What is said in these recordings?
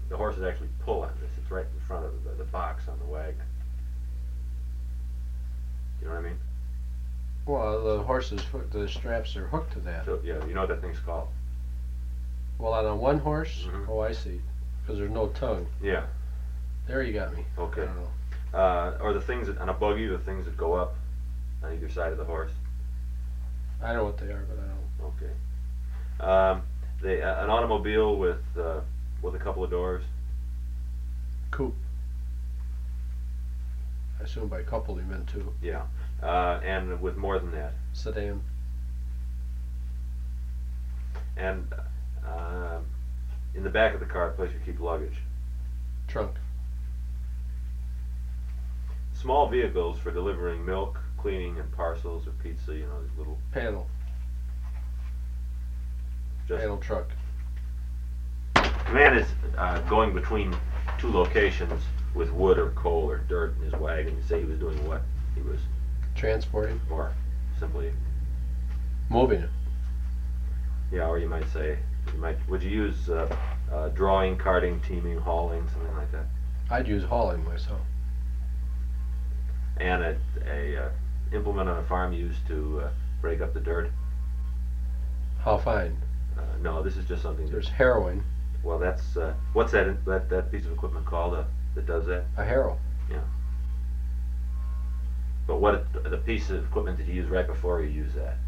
the horses actually pull on this. It's right in front of the box on the wagon. You know what I mean? Well, the horses, the straps are hooked to that. So yeah, you know what that thing's called? Well, on one horse? Mhm. Oh, I see. Because there's no tongue. Yeah. There you got me. Okay. I don't know. Or the things that, on a buggy, the things that go up on either side of the horse. I know what they are, but I don't. Okay. An automobile with a couple of doors. Coupe. I assume by couple he meant two. Yeah. And with more than that. Sedan. And in the back of the car, a place you keep luggage. Trunk. Small vehicles for delivering milk, cleaning, and parcels or pizza. You know, these little. Panel. Just Panel truck. the man is going between two locations with wood or coal or dirt in his wagon. You say he was doing what? He was, Transporting. or simply, Moving it. yeah, or you might say, would you use drawing, carting, teaming, hauling, something like that? I'd use hauling myself. And a implement on a farm used to break up the dirt. How fine? No, this is just something. There's harrowing. Well, that's what's that piece of equipment called that does that? A harrow. But what the piece of equipment did you use right before you used that?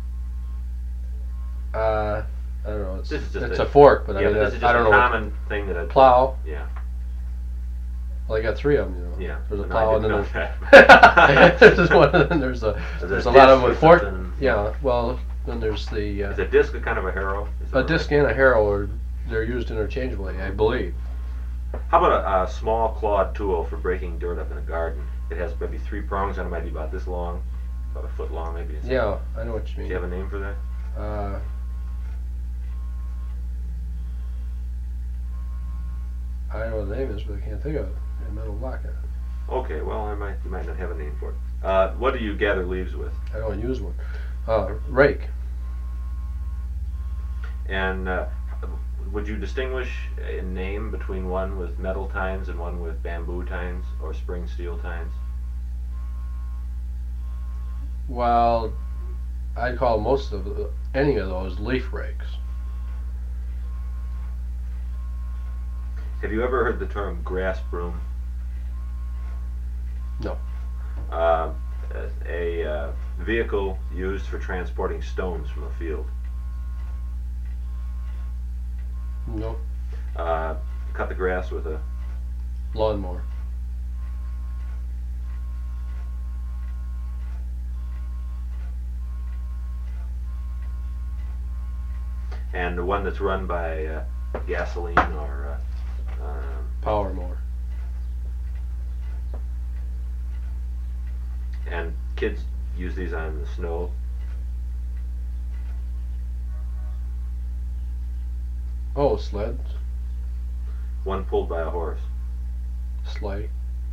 I don't know. This is just It's a fork, but yeah, I mean, but this is just I don't a know. common thing that Plow. Yeah. Well, I got three of them, you know. Yeah. There's a No, I plow, and then didn't there's know that. there's just one, and then there's a lot of them with fork. Yeah. Well, then there's the Is a disc a kind of a harrow? Is a that disc right? and a harrow they're used interchangeably, I believe. How about a small clawed tool for breaking dirt up in a garden? It has maybe three prongs and it might be about this long, about a foot long maybe. Yeah, I know what you Do mean. you have a name for that? I don't know what the name is, but I can't think of it. A metal block in it. Okay, well you might not have a name for it. What do you gather leaves with? I don't use one. Rake. And would you distinguish a name between one with metal tines and one with bamboo tines or spring steel tines? Well, I'd call most of any of those leaf rakes. Have you ever heard the term grass broom? No. A vehicle used for transporting stones from a field. No. Cut the grass with a Lawnmower. and the one that's run by gasoline or Power mower. and kids use these on the snow. Oh, sled. One pulled by a horse. Sleigh.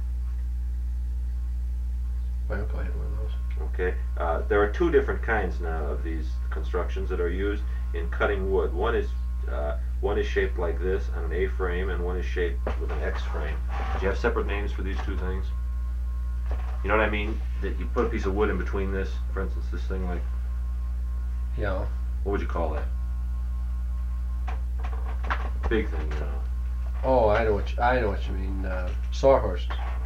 My uncle had one of those. Okay, there are two different kinds now of these constructions that are used in cutting wood. One is shaped like this on an A-frame, and one is shaped with an X-frame. Do you have separate names for these two things? You know what I mean? That you put a piece of wood in between this, for instance, this thing like, Yeah. what would you call that? Big thing, you know. Oh, I know what you mean. Sawhorses.